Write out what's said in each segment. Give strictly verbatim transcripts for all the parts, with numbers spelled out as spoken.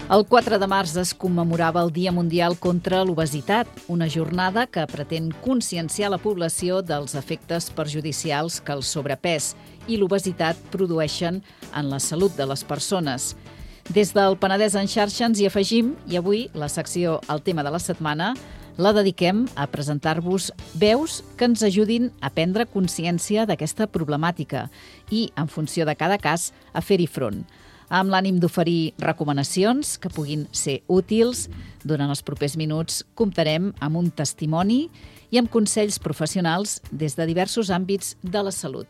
El quatre de març es commemorava el Dia Mundial contra l'Obesitat, una jornada que pretén conscienciar la població dels efectes perjudicials que el sobrepès i l'obesitat produeixen en la salut de les persones. Des del Penedès en xarxa ens hi afegim i avui la secció El tema de la setmana la dediquem a presentar-vos veus que ens ajudin a prendre consciència d'aquesta problemàtica i, en funció de cada cas, a fer-hi front. Amb l'ànim d'oferir recomanacions que puguin ser útils, durant els propers minuts comptarem amb un testimoni i amb consells professionals des de diversos àmbits de la salut.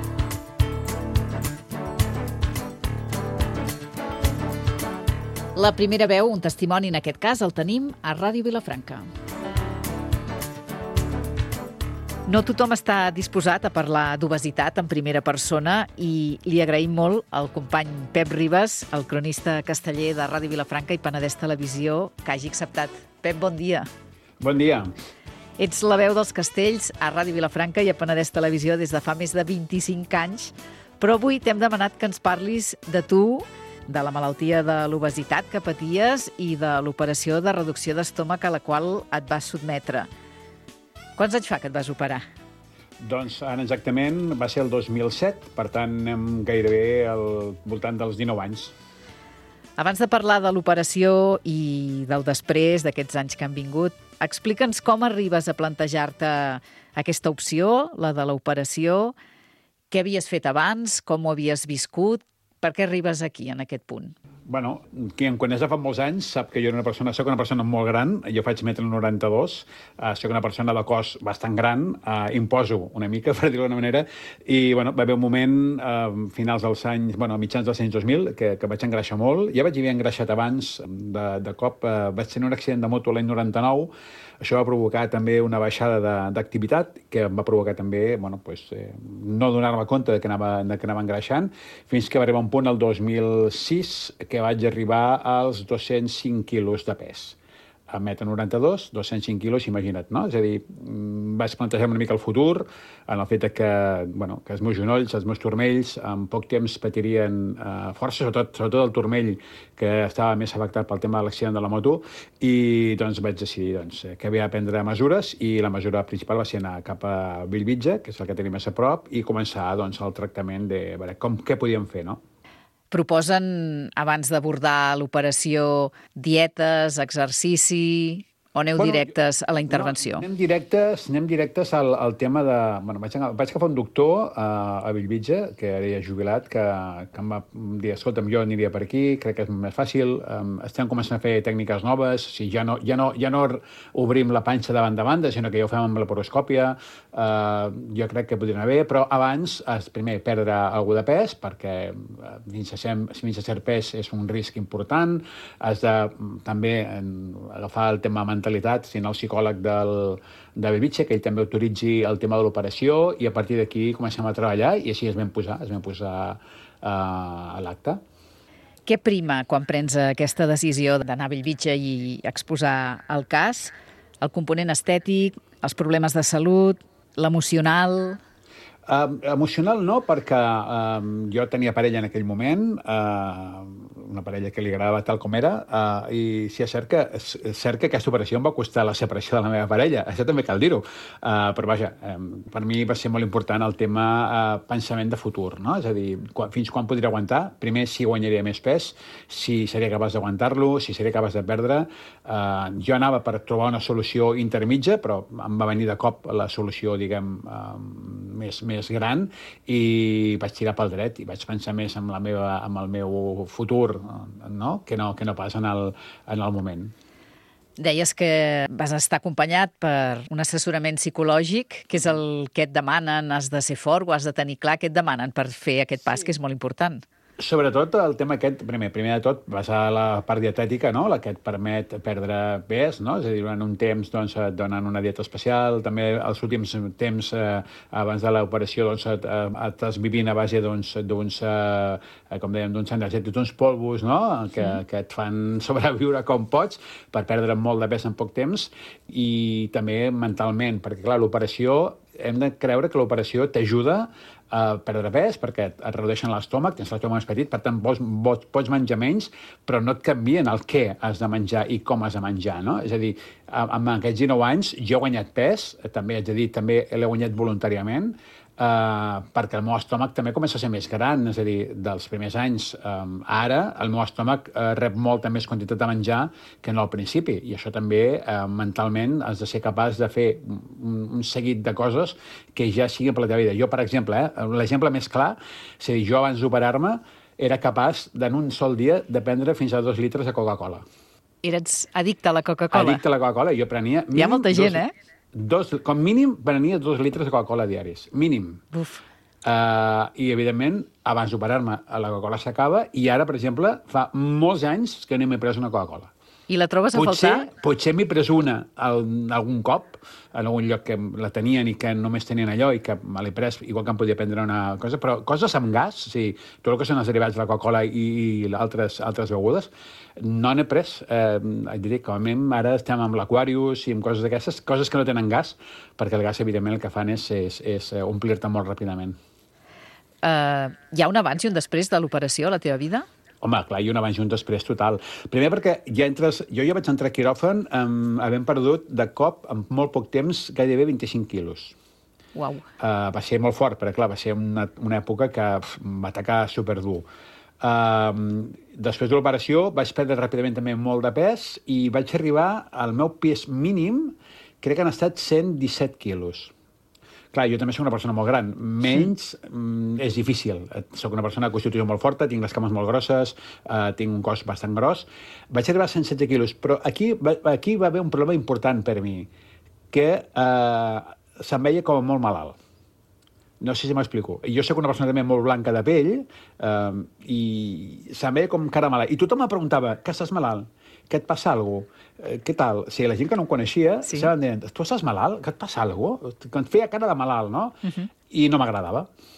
La primera veu, un testimoni en aquest cas, el tenim a Ràdio Vilafranca. No tothom està disposat a parlar d'obesitat en primera persona i li agraïm molt al company Pep Ribas, el cronista casteller de Ràdio Vilafranca i Penedès Televisió, que hagi acceptat. Pep, bon dia. Bon dia. Ets la veu dels castells a Ràdio Vilafranca i a Penedès Televisió des de fa més de vint-i-cinc anys, però avui t'hem demanat que ens parlis de tu, de la malaltia de l'obesitat que paties i de l'operació de reducció d'estómac a la qual et vas sotmetre. Quants anys fa que et vas operar? Doncs ara exactament va ser el dos mil set, per tant anem gairebé al voltant dels dinou anys. Abans de parlar de l'operació i del després, d'aquests anys que han vingut, explica'ns com arribes a plantejar-te aquesta opció, la de l'operació, què havies fet abans, com ho havies viscut, per què arribes aquí, en aquest punt? Bueno, qui em coneix de fa molts anys sap que jo era una persona, soc una persona molt gran, jo faig metre noranta-dos, uh, soc una persona de cos bastant gran, uh, imposo una mica, per dir-ho d'alguna manera, i bueno, va haver un moment, uh, finals dels anys, bueno, mitjans dels anys dos mil, que, que vaig engreixar molt. Ja vaig haver engreixat abans, de, de cop uh, vaig tenir un accident de moto l'any noranta-nou, això va provocar també una baixada d'activitat, que em va provocar també, bueno, pues, eh, no donar-me compte de que, anava, de que anava engreixant, fins que va arribar un punt, el dos mil sis, que vaig arribar als dos-cents cinc quilos de pes. A metre noranta-dos, dos-cents cinc quilos, imagina't, no? És a dir, vaig plantejar una mica el futur, en el fet que, bueno, que els meus genolls, els meus turmells, en poc temps patirien eh, força, sobretot, sobretot el turmell, que estava més afectat pel tema de l'accident de la moto, i doncs vaig decidir doncs, que havia de prendre mesures, i la mesura principal va ser anar cap a Bellvitge, que és el que tenim més a prop, i començar doncs, el tractament de veure com, què podíem fer, no? Proposen, abans d'abordar l'operació, dietes, exercici, o aneu bueno, directes a la intervenció? No, anem directes, anem directes al, al tema de... Bueno, vaig, vaig agafar un doctor a, a Bellvitge, que ara ja jubilat, que, que em va dir, escolta'm, jo aniria per aquí, crec que és més fàcil, um, estem començant a fer tècniques noves, o sigui, ja, no, ja, no, ja no obrim la panxa de banda a banda, sinó que ja ho fem amb laparoscòpia, uh, jo crec que podria anar bé, però abans, has, primer, perdre algú de pes, perquè uh, fins, a cert, fins a cert pes és un risc important, has de també en, agafar el tema mental, si no el psicòleg del, de Bellvitge, que ell també autoritzi el tema de l'operació, i a partir d'aquí comencem a treballar i així es vam posar, es vam posar uh, a l'acte. Què prima quan prens aquesta decisió d'anar a Bellvitge i exposar el cas? El component estètic, els problemes de salut, l'emocional... Uh, emocional no, perquè uh, jo tenia parella en aquell moment, uh, una parella que li agradava tal com era, uh, i sí, és cert, que, és, és cert que aquesta operació em va costar la separació de la meva parella, això també cal dir-ho, uh, però vaja, um, per mi va ser molt important el tema uh, pensament de futur, no? És a dir, quan, fins quan podria aguantar, primer si guanyaria més pes, si seria capaç d'aguantar-lo, si seria capaç de perdre, uh, jo anava per trobar una solució intermitja, però em va venir de cop la solució, diguem, uh, més, més més gran, i vaig tirar pel dret i vaig pensar més en, la meva, en el meu futur, no? Que, no, que no pas en el, en el moment. Deies que vas estar acompanyat per un assessorament psicològic, que és el que et demanen, has de ser fort, ho has de tenir clar, què et demanen per fer aquest pas, sí, que és molt important. Sobretot el tema aquest, primer, primer de tot, vas a la part dietètica, no? La que et permet perdre pes, no? És a dir, durant un temps doncs, et donen una dieta especial, també els últims temps eh, abans de l'operació doncs, et, estàs vivint a base d'uns, doncs, eh, com dèiem, d'uns energètics, d'uns polvos, no? Que, sí, que et fan sobreviure com pots per perdre molt de pes en poc temps, i també mentalment, perquè clar, l'operació hem de creure que l'operació t'ajuda uh, perdre pes, perquè et, et redueixen l'estómac, tens l'estómac més petit, per tant, pots, pots, pots menjar menys, però no et canvien el què has de menjar i com has de menjar, no? És a dir, amb aquests dinou anys jo he guanyat pes, també haig de dir, també l'he guanyat voluntàriament, Uh, perquè el meu estómac també comença a ser més gran, és a dir, dels primers anys um, ara el meu estómac uh, rep molta més quantitat de menjar que no al principi, i això també uh, mentalment has de ser capaç de fer un, un seguit de coses que ja siguin per la teva vida. Jo, per exemple, eh, l'exemple més clar, és a dir, jo abans d'operar-me era capaç d'en un sol dia de prendre fins a dos litres de Coca-Cola. Eres addicte a la Coca-Cola. Addicte a la Coca-Cola, jo prenia... Hi ha molta gent, dos, eh? Dos, com mínim, prenia dos litres de Coca-Cola diaris. Mínim. Uf. Uh, I, evidentment, abans d'operar-me, la Coca-Cola s'acaba, i ara, per exemple, fa molts anys que no m'he pres una Coca-Cola. I la trobes a potser, faltar? Potser m'he pres una algun cop, en algun lloc que la tenien i que només tenien allò i que me l'he pres, igual que em podia prendre una cosa, però coses amb gas, sí, tot el que són els derivats de la Coca-Cola i, i altres, altres begudes, no n'he pres. Eh, et diré que a mi ara estem amb l'Aquarius i amb coses d'aquestes, coses que no tenen gas, perquè el gas, evidentment, el que fan és, és, és omplir-te molt ràpidament. Uh, hi ha un abans i un després de l'operació a la teva vida? Home, clar, i un abans i un després total. Primer perquè ja entres... Jo ja vaig entrar a quiròfan um, havent perdut de cop, en molt poc temps, gairebé vint-i-cinc quilos. Uau. Uh, va ser molt fort, perquè clar, va ser una, una època que m'atacà superdur. Uh, després de l'operació vaig perdre ràpidament també molt de pes i vaig arribar al meu pes mínim, crec que han estat cent disset quilos. Clar, jo també soc una persona molt gran. Menys sí. mm, és difícil. Soc una persona de constitució molt forta, tinc les cames molt grosses, eh, tinc un cos bastant gros. Vaig arribar a cent setze quilos, però aquí va, aquí va haver un problema important per mi, que eh, se'm veia com molt malalt. No sé si m'explico. Jo soc una persona també molt blanca de pell eh, i se'm veia com cara malalt. I tothom em preguntava, que estàs malalt? Que et passa alguna cosa? Eh, què tal? O sigui, la gent que no em coneixia, sí. Saben dient, tu estàs malalt? Que et passa alguna cosa? Que et feia cara de malalt, no? Uh -huh. I no m'agradava.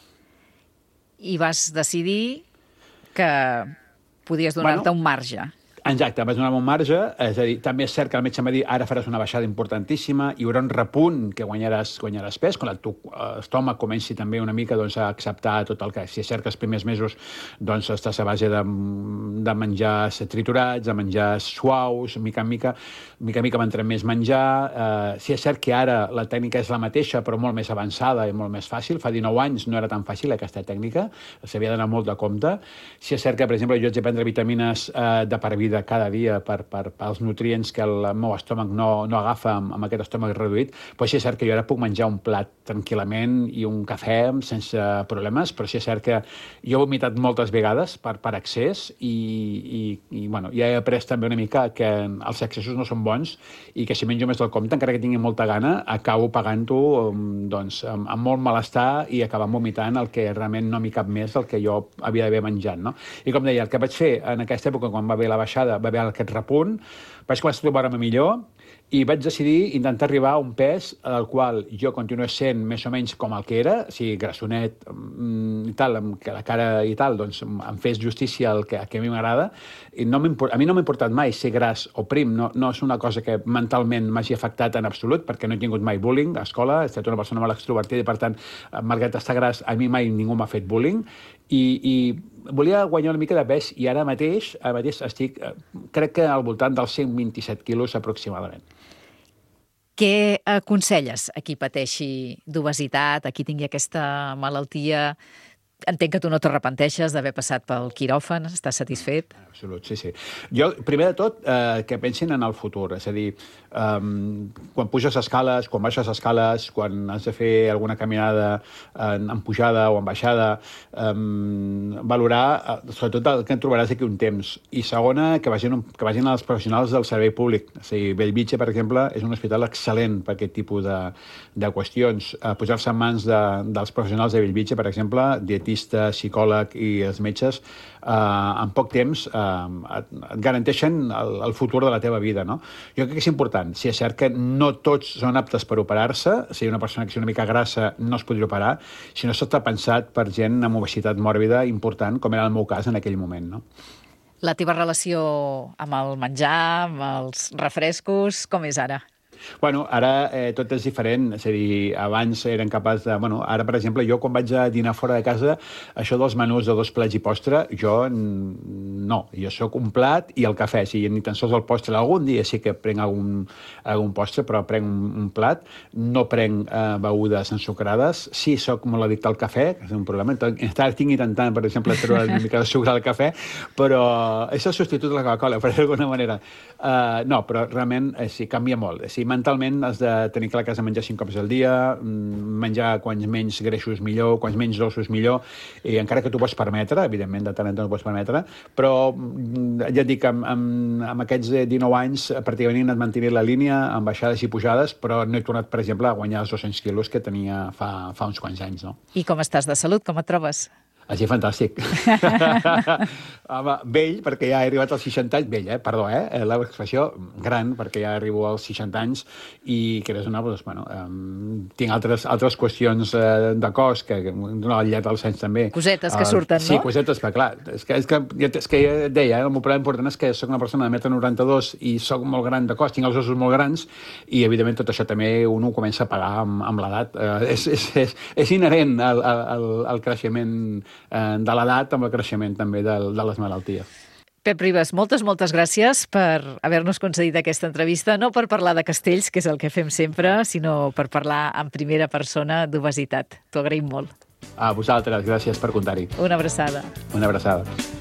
I vas decidir que podies donar-te bueno, un marge. Exacte, vaig donar un marge, és a dir, també és cert que el metge em va dir ara faràs una baixada importantíssima, hi haurà un repunt que guanyaràs, guanyaràs pes, quan el teu estómac comenci també una mica doncs, a acceptar tot el que... Si és cert que els primers mesos doncs, estàs a base de, de menjar triturats, de menjar suaus, mica en mica, mica en mica m'entra més menjar. Eh, si és cert que ara la tècnica és la mateixa, però molt més avançada i molt més fàcil. Fa dinou anys no era tan fàcil aquesta tècnica, s'havia d'anar molt de compte. Si és cert que, per exemple, jo haig de prendre vitamines eh, de per vida cada dia per, per, pels nutrients que el meu estómac no, no agafa amb, amb aquest estómac reduït, però sí és cert que jo ara puc menjar un plat tranquil·lament i un cafè sense problemes, però sí és cert que jo he vomitat moltes vegades per, per excés i, i, i bueno, ja he après també una mica que els excessos no són bons i que si menjo més del compte, encara que tingui molta gana, acabo pagant-ho doncs, amb, amb molt malestar i acabant vomitant el que realment no m'hi cap més el que jo havia d'haver menjat. No? I com deia, el que vaig fer en aquesta època, quan va haver la baixada, va haver aquest repunt, vaig començar a trobar-me millor i vaig decidir intentar arribar a un pes al qual jo continués sent més o menys com el que era, o sigui, grassonet i tal, amb la cara i tal, doncs em fes justícia al que, que a mi m'agrada. I no a mi no m'ha importat mai ser gras o prim, no, no és una cosa que mentalment m'hagi afectat en absolut, perquè no he tingut mai bullying a escola, he estat una persona molt extrovertida i, per tant, malgrat estar gras, a mi mai ningú m'ha fet bullying. I, i volia guanyar una mica de pes i ara mateix, ara mateix estic, crec que al voltant dels cent vint-i-set quilos aproximadament. Què aconselles a qui pateixi d'obesitat, a qui tingui aquesta malaltia? Entenc que tu no t'arrepenteixes d'haver passat pel quiròfan, estàs satisfet? Absolut, sí, sí. Jo, primer de tot, eh, que pensin en el futur, és a dir, um, quan puges escales, quan baixes escales, quan has de fer alguna caminada en, en pujada o en baixada, um, valorar, uh, sobretot el que en trobaràs d'aquí un temps. I segona, que vagin, que vagin els professionals del servei públic. O sigui, Bellvitge, per exemple, és un hospital excel·lent per aquest tipus de, de qüestions. Uh, Posar-se en mans de, dels professionals de Bellvitge, per exemple, dietista, psicòleg i els metges, eh, en poc temps eh, et, et garanteixen el, el futur de la teva vida, no? Jo crec que és important. Si és cert que no tots són aptes per operar-se, si una persona que és una mica grassa no es podria operar, si no s'està pensat per gent amb obesitat mòrbida important, com era el meu cas en aquell moment, no? La teva relació amb el menjar, amb els refrescos, com és ara? Bueno, ara eh, tot és diferent, és a dir, abans eren capaç de... Bueno, ara, per exemple, jo quan vaig a dinar fora de casa, això dels menús de dos plats i postre, jo no, jo sóc un plat i el cafè, o sigui, ni tan sols el postre. Algun dia sí que prenc algun, algun postre, però prenc un, un plat, no prenc eh, begudes ensucrades, sí, sóc molt addicte al cafè, que és un problema, encara tinc intentant, per exemple, treure una mica de sucre al cafè, però és el substitut de la Coca-Cola, per d'alguna manera. Uh, no, però realment eh, sí, canvia molt. Sí, mentalment has de tenir clar que has de menjar cinc cops al dia, menjar quants menys greixos millor, quants menys dolços millor, i encara que t'ho pots permetre, evidentment de tant en tant ho pots permetre, però ja et dic, amb, amb, amb aquests dinou anys pràcticament he anat mantenint la línia amb baixades i pujades, però no he tornat, per exemple, a guanyar els dos-cents quilos que tenia fa, fa uns quants anys. No? I com estàs de salut? Com et trobes? Així fantàstic. Home, vell, perquè ja he arribat als seixanta anys, vell, eh? Perdó, eh? L'expressió gran, perquè ja arribo als seixanta anys i que és una, doncs, bueno, um, tinc altres, altres qüestions uh, de cos que, no, al llarg dels anys també. Cosetes que surten, uh, sí, no? Sí, cosetes, però clar, és que, és que, és que ja et deia, eh? El meu problema important és que soc una persona de un metre noranta-dos i soc molt gran de cos, tinc els ossos molt grans i, evidentment, tot això també un ho comença a pagar amb, amb l'edat. Uh, és, és, és, és inherent al, al, al creixement de l'edat amb el creixement també de, de les malalties. Pep Ribas, moltes, moltes gràcies per haver-nos concedit aquesta entrevista, no per parlar de castells, que és el que fem sempre, sinó per parlar en primera persona d'obesitat. T'ho agraïm molt. A vosaltres, gràcies per contar-hi. Una abraçada. Una abraçada.